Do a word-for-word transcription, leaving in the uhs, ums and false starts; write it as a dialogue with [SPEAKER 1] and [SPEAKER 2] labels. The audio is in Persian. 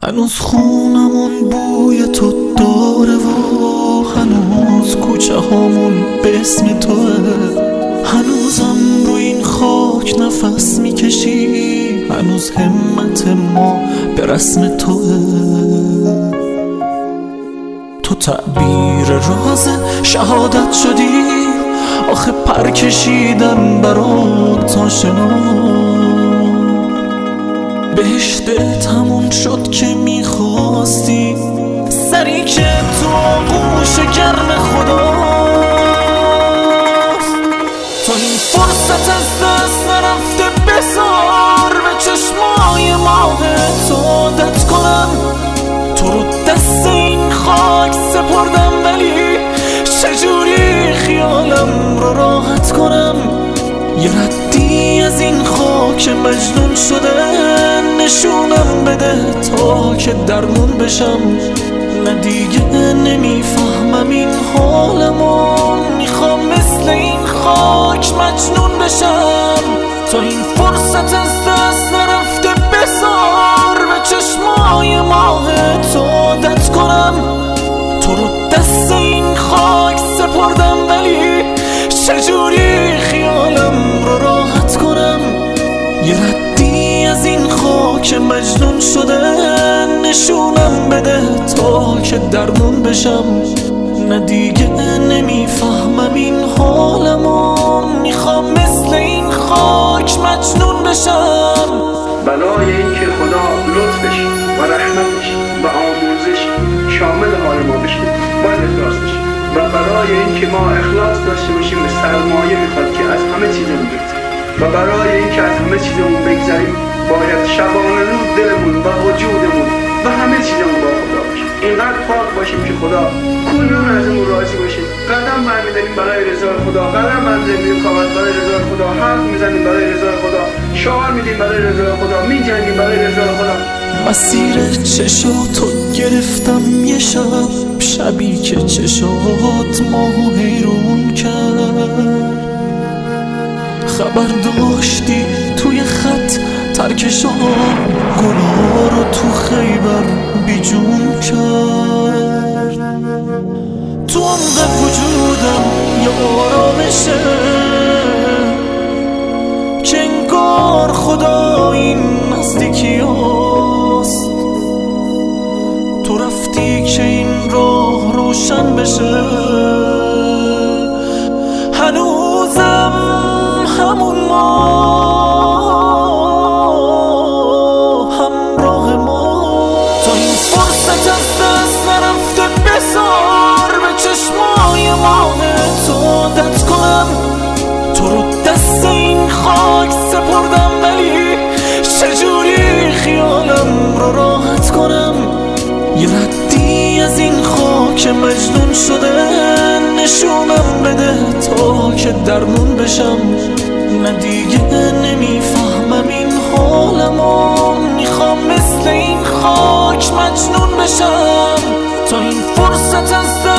[SPEAKER 1] هنوز خونمون بوی تو داره و هنوز کوچه هامون به اسم توه، هنوزم رو این خاک نفس میکشی، هنوز همت ما به رسم توه. تو تعبیر راز شهادت شدی، آخه پر کشیدم برات آشنا. بهشت تموم شد که میخواستی، سری که تو آغوش گرم خداست. تا این فرصت از دست نرفته بذار به چشمای ماه تو عادت کنم. تو رو دست این خاک سپردم، ولی چجوری خیالم رو راحت کنم. یه ردی از این خاک مجنون شده نشونم بده تا که درمون بشم. نه دیگه نمیفهمم این حالمو، میخوام مثل این خاک مجنون بشم. تا این فرصت از دست نرفته بذار به چشمای ماه تو عادت کنم. تو رو دست این خاک سپردم، ولی چجوری خیالم رو راحت کنم. یه ردی از این خاک مجنون شده نشونم بده تا که درمون بشم. نه دیگه نمیفهمم این حالمو، میخوام مثل این خاک مجنون بشم.
[SPEAKER 2] بلای این که خدا لطفش و رحمتش و آموزش شامل حال ما بشه باید اخلاص بشه، و برای این که ما اخلاص داشته باشیم به سرمایه میخواد که از همه چیزمون بگذاریم، و برای این که از همه چیزمون بگذاریم باید شبانه روز دلمون و وجودمون و همه چیزمون با خدا باشه. اینقدر پاک باشیم که خدا کل روز ازمون راضی باشه. قدم برمی‌داریم برای رضای خدا، قدم برمی‌داریم کامل برای رضای خدا، حرف میزنیم برای رضای خدا، شعار میدیم برای رضای خدا، میجنگیم برای رضای خدا.
[SPEAKER 1] مسیر چشاتو گرفتم یه شب، شبی که چشات ماهو حیرون کرد. خبر داشتی توی خط ترکشان گناه رو تو خیبر بیجون کرد. تو عمق وجودم یه آرامشه که انگار خدا این نزدیکی هست. تو رفتی که این راه روشن بشه، هنوزم همون ما همراه ما. تا این فرصت از دست نرفته بذار به چشمای ماه تو عادت کنم. تو رو دست این خاک سپردم، ولی چجوری خیالم رو راحت کنم. یه ردی از این خاک مجنون شده نشونم بده تا که درمون بشم. نه دیگه نمیفهمم این حالمو، میخوام مثل این خاک مجنون بشم. تا این فرصت از